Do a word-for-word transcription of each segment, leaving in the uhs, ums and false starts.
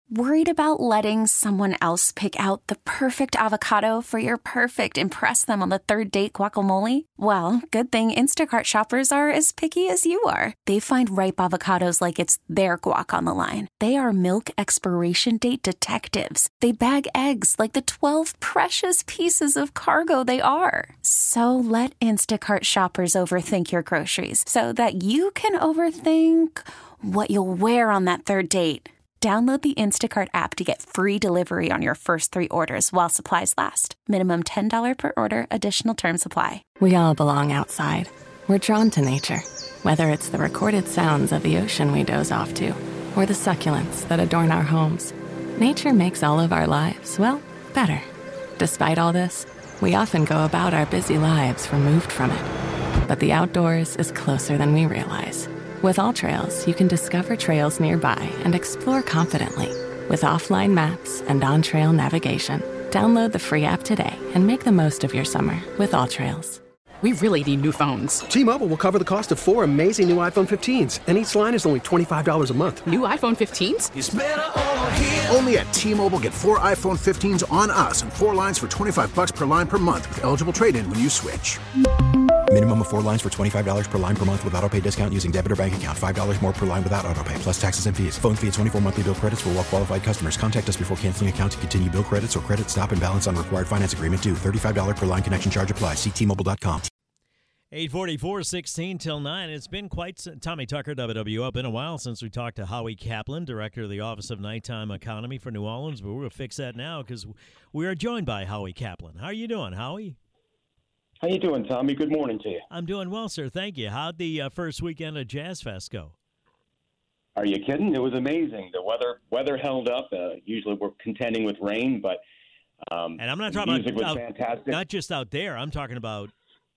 Worried about letting someone else pick out the perfect avocado for your perfect impress them on the third date guacamole? Well, good thing Instacart shoppers are as picky as you are. They find ripe avocados like it's their guac on the line. They are milk expiration date detectives. They bag eggs like the twelve precious pieces of cargo they are. So let Instacart shoppers overthink your groceries so that you can overthink what you'll wear on that third date. Download the Instacart app to get free delivery on your first three orders while supplies last. Minimum ten dollars per order. Additional terms apply. We all belong outside. We're drawn to nature. Whether it's the recorded sounds of the ocean we doze off to, or the succulents that adorn our homes, nature makes all of our lives, well, better. Despite all this, we often go about our busy lives removed from it. But the outdoors is closer than we realize. With AllTrails, you can discover trails nearby and explore confidently. With offline maps and on-trail navigation, download the free app today and make the most of your summer with AllTrails. We really need new phones. T-Mobile will cover the cost of four amazing new iPhone fifteens, and each line is only twenty-five dollars a month. New iPhone fifteens? It's better over here. Only at T-Mobile, get four iPhone fifteens on us and four lines for twenty-five dollars per line per month with eligible trade-in when you switch. Minimum of four lines for twenty-five dollars per line per month with autopay discount using debit or bank account. five dollars more per line without autopay, plus taxes and fees. Phone fee at twenty-four monthly bill credits for well-qualified customers. Contact us before canceling account to continue bill credits or credit stop and balance on required finance agreement due. thirty-five dollars per line connection charge applies. See T Mobile dot com. eight forty-four, sixteen till nine. It's been quite – Tommy Tucker, W W O. Been a while since we talked to Howie Kaplan, Director of the Office of Nighttime Economy for New Orleans, but we're going to fix that now because we are joined by Howie Kaplan. How are you doing, Howie? How you doing, Tommy? Good morning to you. I'm doing well, sir. Thank you. How'd the uh, first weekend of Jazz Fest go? Are you kidding? It was amazing. The weather weather held up. Uh, usually we're contending with rain, but um, and I'm not the talking music about was out, fantastic. not just out there. I'm talking about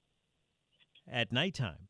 at nighttime.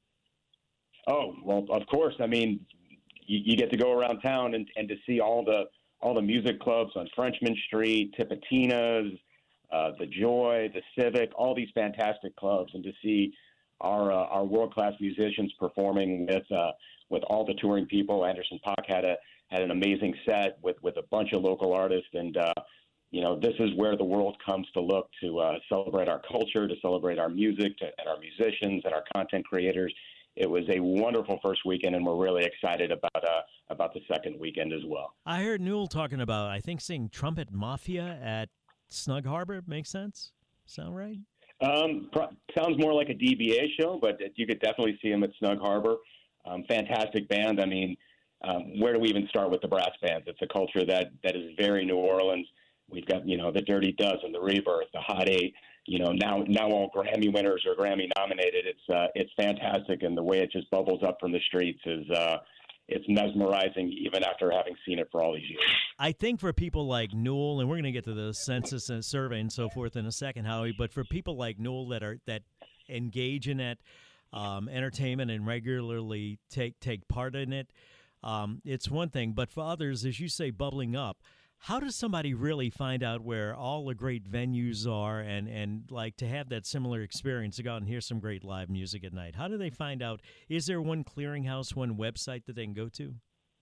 Oh, well, of course. I mean, you, you get to go around town and, and to see all the all the music clubs on Frenchman Street, Tipitina's, Uh, the Joy, the Civic, all these fantastic clubs, and to see our uh, our world class musicians performing with uh, with all the touring people. Anderson .Paak had a had an amazing set with, with a bunch of local artists, and uh, you know this is where the world comes to look to uh, celebrate our culture, to celebrate our music, to, and our musicians and our content creators. It was a wonderful first weekend, and we're really excited about uh, about the second weekend as well. I heard Newell talking about, I think, seeing Trumpet Mafia at Snug Harbor. Makes sense? Sound right? Um, pro- sounds more like a D B A show, but you could definitely see him at Snug Harbor. Um, fantastic band. I mean, um, where do we even start with the brass bands? It's a culture that, that is very New Orleans. We've got, you know, the Dirty Dozen, the Rebirth, the Hot Eight, you know, now now all Grammy winners or Grammy nominated. It's uh, it's fantastic, and the way it just bubbles up from the streets is uh, it's mesmerizing even after having seen it for all these years. I think for people like Newell, and we're going to get to the census and survey and so forth in a second, Howie, but for people like Newell that are that engage in that um, entertainment and regularly take take part in it, um, it's one thing. But for others, as you say, bubbling up, how does somebody really find out where all the great venues are and, and like to have that similar experience to go out and hear some great live music at night? How do they find out? Is there one clearinghouse, one website that they can go to?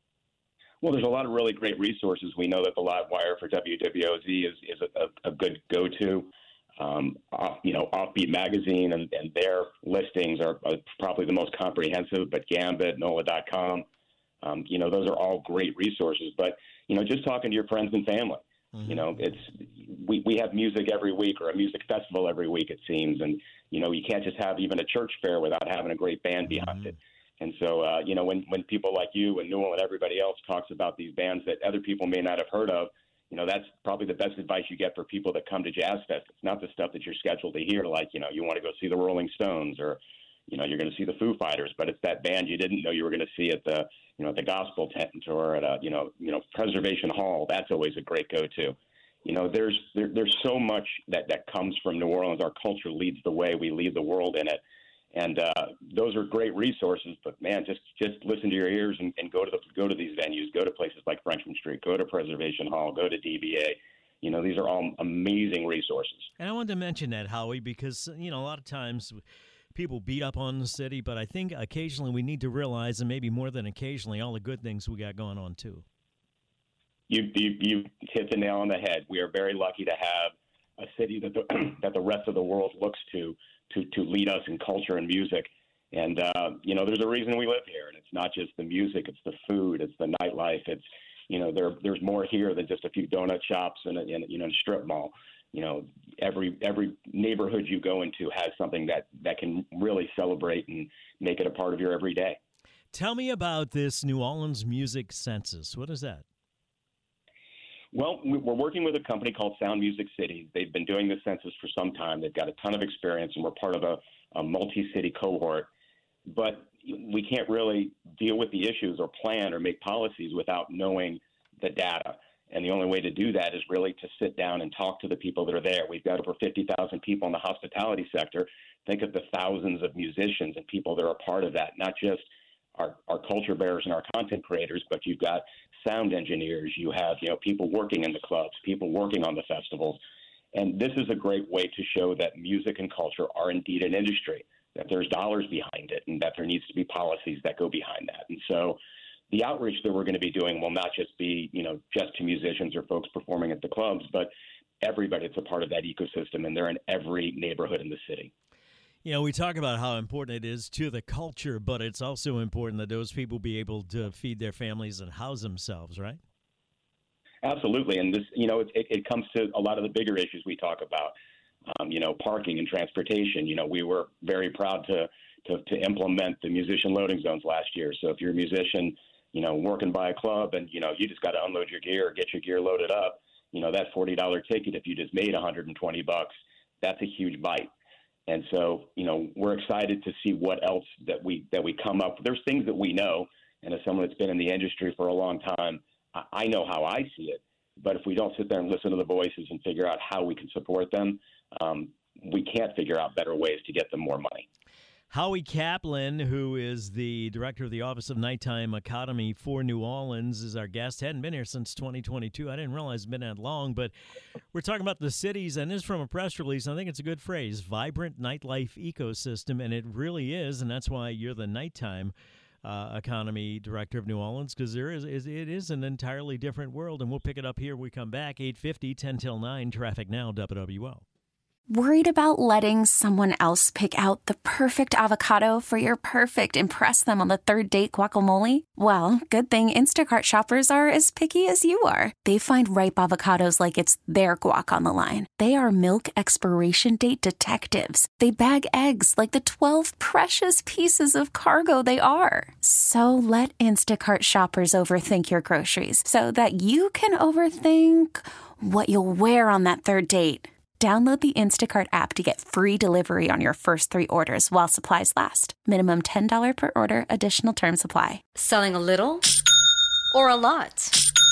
Well, there's a lot of really great resources. We know that the Live Wire for W W O Z is, is a, a good go-to. Um, off, you know, Offbeat Magazine and, and their listings are, are probably the most comprehensive, but Gambit, N O L A dot com, um, you know, those are all great resources. But, you know, just talking to your friends and family, mm-hmm. you know, it's we, we have music every week or a music festival every week, it seems. And, you know, you can't just have even a church fair without having a great band behind mm-hmm. it. And so, uh, you know, when, when people like you and Newell and everybody else talks about these bands that other people may not have heard of, you know, that's probably the best advice you get for people that come to Jazz Fest. It's not the stuff that you're scheduled to hear, like, you know, you want to go see the Rolling Stones or, you know, you're going to see the Foo Fighters, but it's that band you didn't know you were going to see at the, you know, at the Gospel Tent or at a, you know, you know, Preservation Hall. That's always a great go-to. You know, there's there, there's so much that, that comes from New Orleans. Our culture leads the way. We lead the world in it. And uh, those are great resources, but man, just, just listen to your ears and, and go to the go to these venues. Go to places like Frenchman Street. Go to Preservation Hall. Go to D B A. You know, these are all amazing resources. And I wanted to mention that, Howie, because you know a lot of times people beat up on the city, but I think occasionally we need to realize, and maybe more than occasionally, all the good things we got going on too. you, you you hit the nail on the head. We are very lucky to have a city that the that the rest of the world looks to to to lead us in culture and music. And uh, you know, there's a reason we live here, and it's not just the music; it's the food, it's the nightlife. It's you know, there there's more here than just a few donut shops and, a, and you know, a strip mall. You know, every every neighborhood you go into has something that, that can really celebrate and make it a part of your everyday. Tell me about this New Orleans Music Census. What is that? Well, we're working with a company called Sound Music Cities. They've been doing the census for some time. They've got a ton of experience, and we're part of a, a multi-city cohort. But we can't really deal with the issues or plan or make policies without knowing the data. And the only way to do that is really to sit down and talk to the people that are there. We've got over fifty thousand people in the hospitality sector. Think of the thousands of musicians and people that are a part of that, not just our, our culture bearers and our content creators, but you've got sound engineers. You have, you know, people working in the clubs, people working on the festivals. And this is a great way to show that music and culture are indeed an industry, that there's dollars behind it, and that there needs to be policies that go behind that. And so the outreach that we're going to be doing will not just be, you know, just to musicians or folks performing at the clubs, but everybody that's a part of that ecosystem, and they're in every neighborhood in the city. You know, we talk about how important it is to the culture, but it's also important that those people be able to feed their families and house themselves, right? Absolutely. And this, you know, it, it comes to a lot of the bigger issues we talk about, um, you know, parking and transportation. You know, we were very proud to, to, to implement the musician loading zones last year. So if you're a musician, you know, working by a club and, you know, you just got to unload your gear or get your gear loaded up, you know, that forty dollars ticket, if you just made one hundred twenty bucks, that's a huge bite. And so, you know, we're excited to see what else that we that we come up with. There's things that we know, and as someone that's been in the industry for a long time, I, I know how I see it. But if we don't sit there and listen to the voices and figure out how we can support them, um, we can't figure out better ways to get them more money. Howie Kaplan, who is the director of the Office of Nighttime Economy for New Orleans, is our guest. Hadn't been here since twenty twenty-two. I didn't realize it's been that long, but we're talking about the cities, and this is from a press release. I think it's a good phrase, vibrant nightlife ecosystem, and it really is, and that's why you're the nighttime uh, economy director of New Orleans, because there is, is it is an entirely different world, and we'll pick it up here when we come back. eight fifty, ten till nine, Traffic Now, W W L. Worried about letting someone else pick out the perfect avocado for your perfect impress them on the third date guacamole? Well, good thing Instacart shoppers are as picky as you are. They find ripe avocados like it's their guac on the line. They are milk expiration date detectives. They bag eggs like the twelve precious pieces of cargo they are. So let Instacart shoppers overthink your groceries so that you can overthink what you'll wear on that third date. Download the Instacart app to get free delivery on your first three orders while supplies last. Minimum ten dollars per order. Additional terms apply. Selling a little or a lot?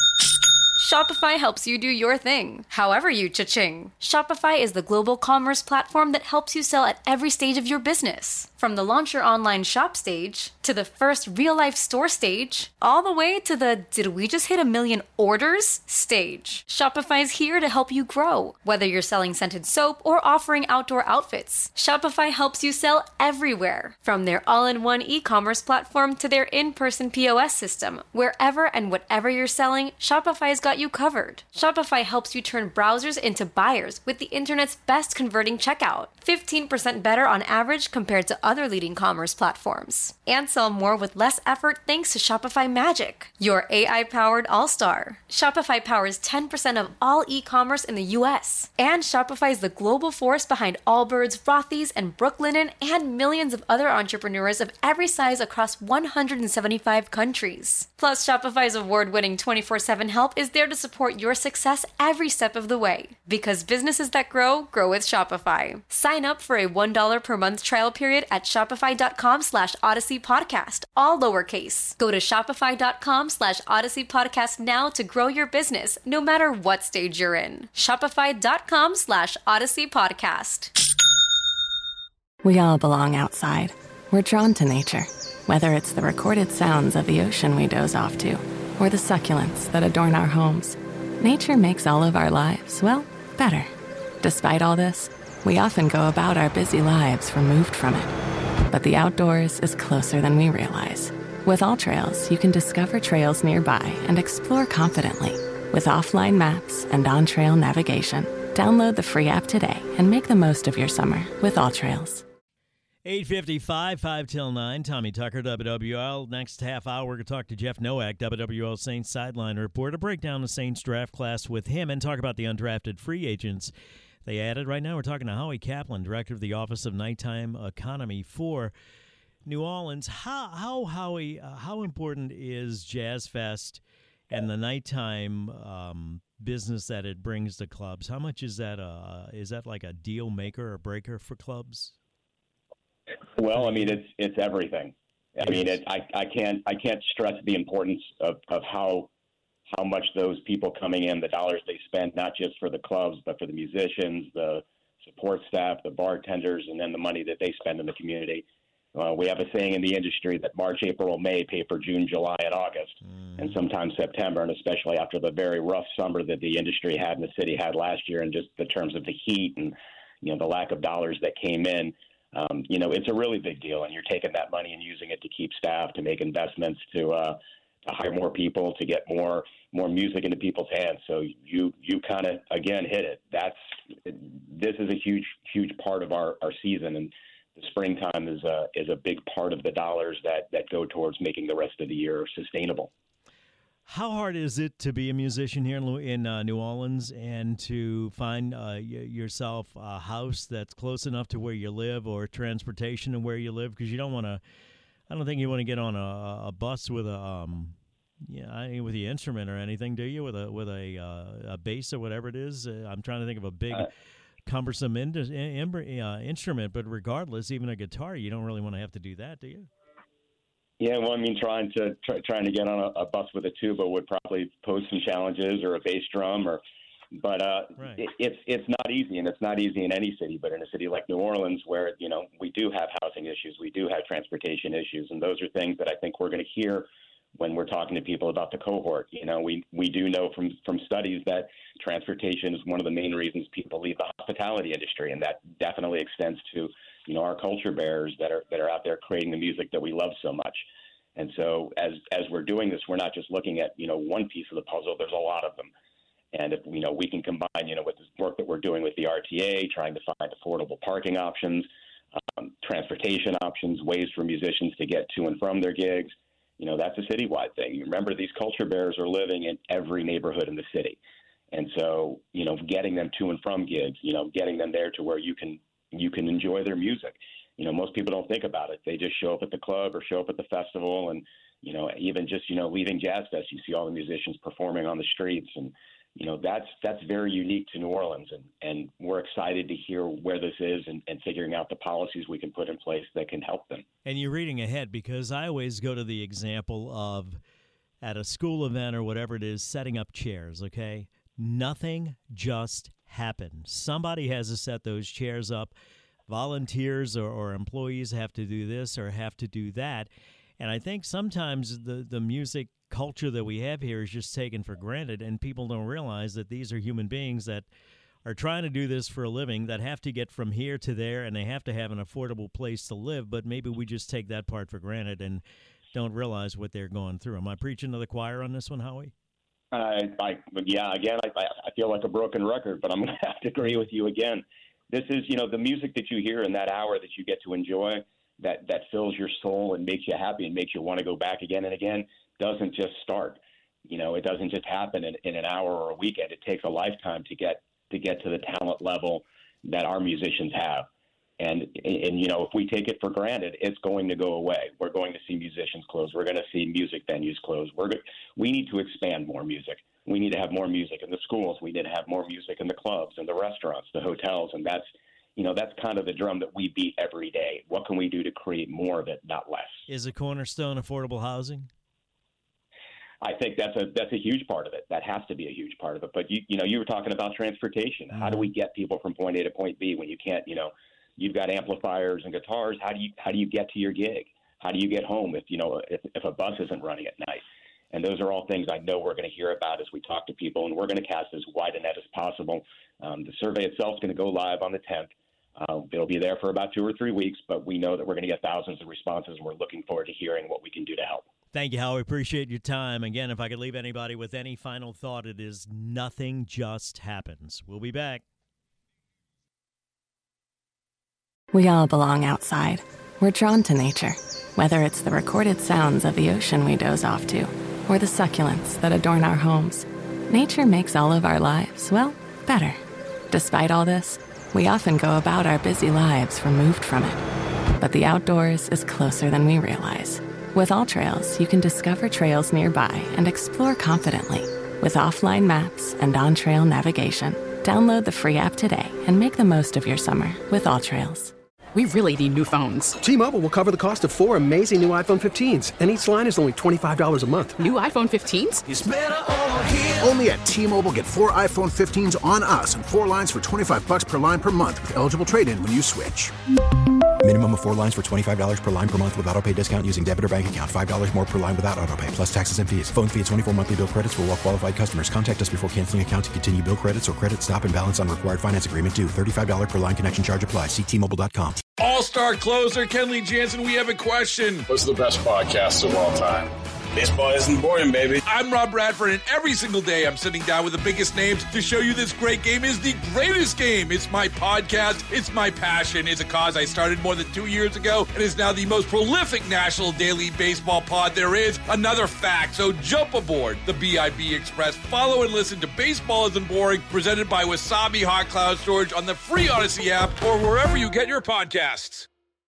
Shopify helps you do your thing, however you cha-ching. Shopify is the global commerce platform that helps you sell at every stage of your business. From the launch your online shop stage, to the first real-life store stage, all the way to the did we just hit a million orders stage. Shopify is here to help you grow. Whether you're selling scented soap or offering outdoor outfits, Shopify helps you sell everywhere. From their all-in-one e-commerce platform to their in-person P O S system, wherever and whatever you're selling, Shopify's got you covered. Shopify helps you turn browsers into buyers with the internet's best converting checkout. fifteen percent better on average compared to other leading commerce platforms. And sell more with less effort thanks to Shopify Magic, your A I-powered all-star. Shopify powers ten percent of all e-commerce in the U S. And Shopify is the global force behind Allbirds, Rothy's, and Brooklinen, and millions of other entrepreneurs of every size across one hundred seventy-five countries. Plus, Shopify's award-winning twenty-four seven help is there to support your success every step of the way. Because businesses that grow, grow with Shopify. Sign up for a one dollar per month trial period at shopify.com slash Odyssey Podcast, all lowercase. Go to shopify.com slash Odyssey Podcast now to grow your business, no matter what stage you're in. Shopify.com slash Odyssey Podcast. We all belong outside. We're drawn to nature, whether it's the recorded sounds of the ocean we doze off to, or the succulents that adorn our homes. Nature makes all of our lives, well, better. Despite all this, we often go about our busy lives removed from it. But the outdoors is closer than we realize. With AllTrails, you can discover trails nearby and explore confidently. With offline maps and on-trail navigation, download the free app today and make the most of your summer with AllTrails. eight fifty-five, five till nine. Tommy Tucker, W W L. Next half hour, we're going to talk to Jeff Nowak, W W L Saints sideline reporter, break down the Saints draft class with him and talk about the undrafted free agents they added. Right now, we're talking to Howie Kaplan, director of the Office of Nighttime Economy for New Orleans. How, how Howie, uh, how important is Jazz Fest and the nighttime um, business that it brings to clubs? How much is that? Uh, is that like a deal maker or breaker for clubs? Well, I mean, it's it's everything. I It mean, is. it, I I can't I can't stress the importance of, of how how much those people coming in, the dollars they spend, not just for the clubs, but for the musicians, the support staff, the bartenders, and then the money that they spend in the community. Uh, we have a saying in the industry that March, April, May pay for June, July, and August, Mm. and sometimes September, and especially after the very rough summer that the industry had and the city had last year, and just the terms of the heat and you know the lack of dollars that came in. Um, you know, it's a really big deal, and you're taking that money and using it to keep staff, to make investments, to uh, to hire more people, to get more more music into people's hands. So you you kind of again hit it. That's this is a huge huge part of our, our season, and the springtime is a is a big part of the dollars that that go towards making the rest of the year sustainable. How hard is it to be a musician here in, Lu- in uh, New Orleans and to find uh, y- yourself a house that's close enough to where you live or transportation to where you live? Because you don't want to, I don't think you want to get on a, a bus with a, um, yeah, I mean, with the instrument or anything, do you? With a with a uh, a bass or whatever it is. Uh, I'm trying to think of a big, Uh, cumbersome in, in, uh, instrument. But regardless, even a guitar, you don't really want to have to do that, do you? Yeah, well, I mean, trying to try, trying to get on a, a bus with a tuba would probably pose some challenges, or a bass drum, or. But uh, Right. it, it's it's not easy, and it's not easy in any city. But in a city like New Orleans, where you know we do have housing issues, we do have transportation issues, and those are things that I think we're going to hear when we're talking to people about the cohort. You know, we we do know from from studies that transportation is one of the main reasons people leave the hospitality industry, and that definitely extends to you know our culture bearers that are that are out there creating the music that we love so much. And so as as we're doing this, we're not just looking at you know one piece of the puzzle. There's a lot of them. And if you know we can combine, you know, with the work that we're doing with the R T A, trying to find affordable parking options, um, transportation options, ways for musicians to get to and from their gigs, you know, that's a citywide thing. Remember, these culture bearers are living in every neighborhood in the city, and so you know, getting them to and from gigs, you know, getting them there to where you can you can enjoy their music. You know, most people don't think about it. They just show up at the club or show up at the festival, and you know, even just you know, leaving Jazz Fest, you see all the musicians performing on the streets. And you know, that's that's very unique to New Orleans, and, and we're excited to hear where this is and, and figuring out the policies we can put in place that can help them. And you're reading ahead, because I always go to the example of at a school event or whatever it is, setting up chairs, okay? Nothing just happened. Somebody has to set those chairs up. Volunteers or, or employees have to do this or have to do that. And I think sometimes the, the music culture that we have here is just taken for granted, and people don't realize that these are human beings that are trying to do this for a living, that have to get from here to there, and they have to have an affordable place to live. But maybe we just take that part for granted and don't realize what they're going through. Am I preaching to the choir on this one, Howie? I, I yeah, again, I, I feel like a broken record, but I'm going to have to agree with you again. This is, you know, the music that you hear in that hour that you get to enjoy, that, that fills your soul and makes you happy and makes you want to go back again and again, doesn't just start. You know, it doesn't just happen in, in an hour or a weekend. It takes a lifetime to get to get to the talent level that our musicians have. And, and, you know, if we take it for granted, it's going to go away. We're going to see musicians close. We're going to see music venues close. We're go- we need to expand more music. We need to have more music in the schools. We need to have more music in the clubs and the restaurants, the hotels. And that's, you know, that's kind of the drum that we beat every day. What can we do to create more of it, not less? Is a cornerstone affordable housing? I think that's a that's a huge part of it. That has to be a huge part of it. But you you know, you were talking about transportation. Mm-hmm. How do we get people from point A to point B when you can't, you know, you've got amplifiers and guitars. How do you how do you get to your gig? How do you get home if you know if, if a bus isn't running at night? And those are all things I know we're going to hear about as we talk to people, and we're going to cast as wide a net as possible. Um, the survey itself is going to go live on the tenth. Uh, it'll be there for about two or three weeks, but we know that we're going to get thousands of responses, and we're looking forward to hearing what we can do to help. Thank you, Howie. Appreciate your time. Again, if I could leave anybody with any final thought, it is nothing just happens. We'll be back. We all belong outside. We're drawn to nature, whether it's the recorded sounds of the ocean we doze off to, or the succulents that adorn our homes. Nature makes all of our lives, well, better. Despite all this, we often go about our busy lives removed from it. But the outdoors is closer than we realize. With AllTrails, you can discover trails nearby and explore confidently. With offline maps and on-trail navigation, download the free app today and make the most of your summer with AllTrails. We really need new phones. T-Mobile will cover the cost of four amazing new iPhone fifteens, and each line is only twenty-five dollars a month. New iPhone fifteens? It's better over here. Only at T-Mobile, get four iPhone fifteens on us and four lines for twenty-five bucks per line per month with eligible trade-in when you switch. Minimum of four lines for twenty-five dollars per line per month with autopay discount using debit or bank account. five dollars more per line without autopay, plus taxes and fees. Phone fee at twenty-four monthly bill credits for well-qualified customers. Contact us before canceling account to continue bill credits or credit stop and balance on required finance agreement due. thirty-five dollars per line connection charge applies. See T Mobile dot com. All-star closer Kenley Jansen, we have a question. What's the best podcast of all time? Baseball isn't boring, baby. I'm Rob Bradford, and every single day I'm sitting down with the biggest names to show you this great game is the greatest game. It's my podcast. It's my passion. It's a cause I started more than two years ago and is now the most prolific national daily baseball pod there is. Another fact. So jump aboard the B I B Express. Follow and listen to Baseball Isn't Boring, presented by Wasabi Hot Cloud Storage on the free Odyssey app or wherever you get your podcasts.